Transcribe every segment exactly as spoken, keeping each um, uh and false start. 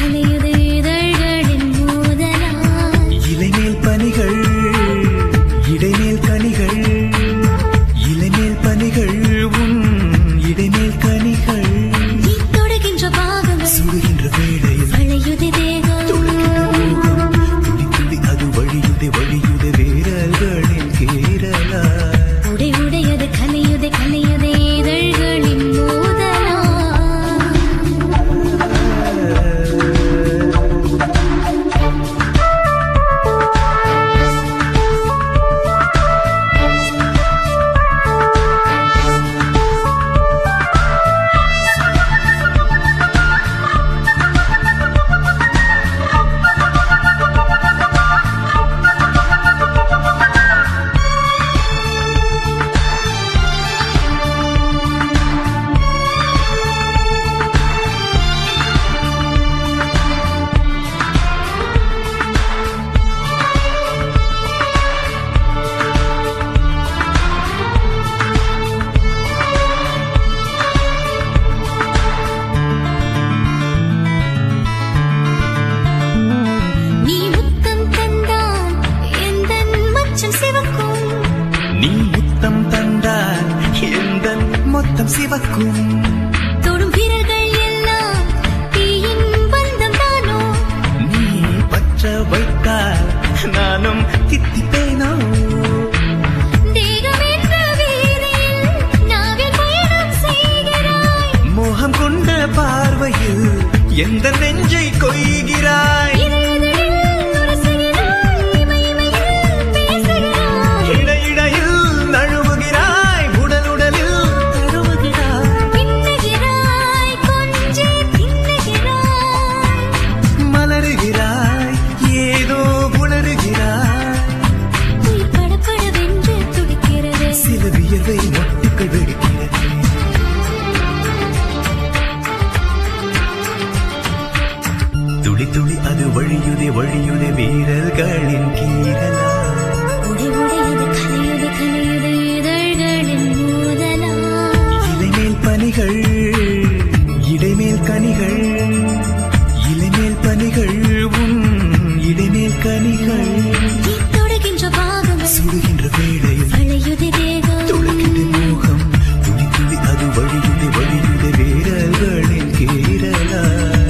கலையுது இதழ்களின் மோதலால். இலைமேல் பனிகள் இடைமேல் கனிகள் இலைமேல் பனிகள் உன் இடைமேல் கனிகள். நீ தொடுகின்ற பாகங்கள் சுடுகின்ற வேளையில் வளையுது தேகம். துளி துளி அது வழியுதே வழியுதே வீரர்களின் கீரலா. உடை உடையது கலையுதே கலையுதே இதழ்களின் மோதலால். நீ முத்தம் தந்தால் எந்தன் மொத்தம் சிவக்கும். தொடும் வீரர்கள் எல்லாம் தீயின் பந்தம் தானோ. நீ பற்ற வைத்தால் நானும் தித்திப்பேனோ. தேகம் என்ற வீதியில் நாவில் பயணம் செய்கிறாய். மோகம் கொண்ட பார்வையில் எந்த நெஞ்சை கொய்கிறாய். இடையிடையில் நழுவுகிறாய் உடல் உடலில் தழுவுகிறாய். மலருகிறாய் ஏதோ உணருகிறாய். சில வியர்வை மொட்டுக்கள் வெடிக்கிறது. துளி துளி அது வழியுதே வழியுதே வீரர்களின் கீரலா. இலைமேல் பனிகள் இடைமேல் கனிகள் இலைமேல் பனிகள் உன் இடைமேல் கனிகள். சுடுகின்ற வேளையில் துளக்கின்ற மோகம். துளி துளி அது வழியுதே வழியுதே வீரர்களின் கீரலா.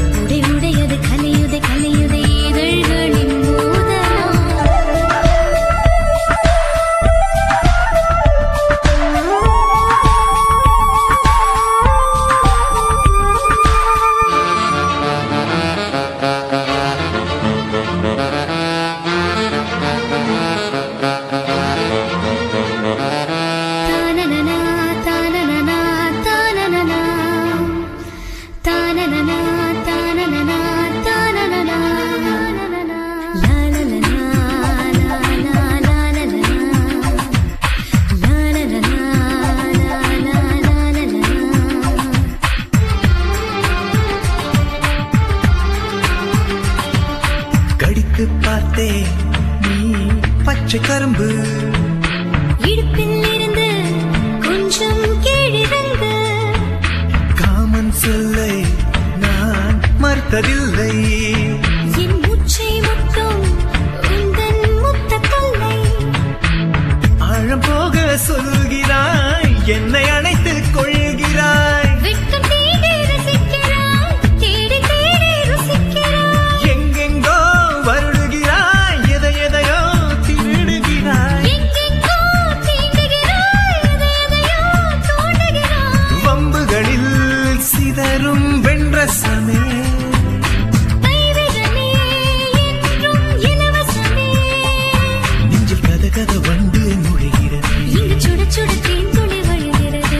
கடித்து பார்த்தே நீ பச்சை கரும்பு. இடுப்பில் இருந்து கொஞ்சம் கீழிறங்கு. காமன் சொல்லை நான் மறுத்ததில்லை. என் மூச்சை மட்டும் உந்தன் முத்த கொள்ளை. ஆழம் போக சொல்கிறாய் என்னை அணைத்துக் கொள்கிறாய். வெட்கம் தேடி ரசிக்கிறாய் தேடி தேடி ருசிக்கிறாய். எங்கெங்கோ வருடுகிறாய் எதை எதையோ திருடுகிறாய். எங்கெங்கோ தீண்டுகிறாய் எதை எதையோ தோண்டுகிறாய். வம்புகளில் சிதறும் வெண்ரசமே. கைவிகமே என்றும் இலவசமே. நெஞ்சில் கத கத வந்து நுழைகிறது. இங்கு சுட சுட தேன் துளி வழிகிறது.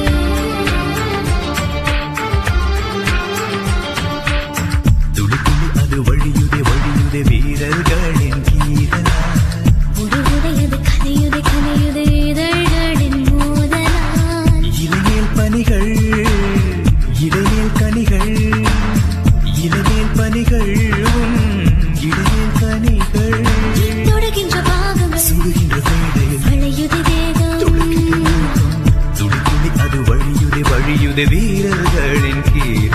துளி துளி அது வழியுதே வழியுதே வீரர்களின் கீரலா. உடையுடையது கலையுதே கலையுதே இதழ்களின் மோதலால். இலைமேல் பனிகள் இடைமேல் கனிகள் இலைமேல் பனிகள் உன் இடைமேல் கனிகள். தொடுகின்ற பாகங்கள் சுடுகின்ற வேளையில் வளையுது தேகம். துளி துளி அது வழியுதே வழியுதே வீரர்களின் கீரலா.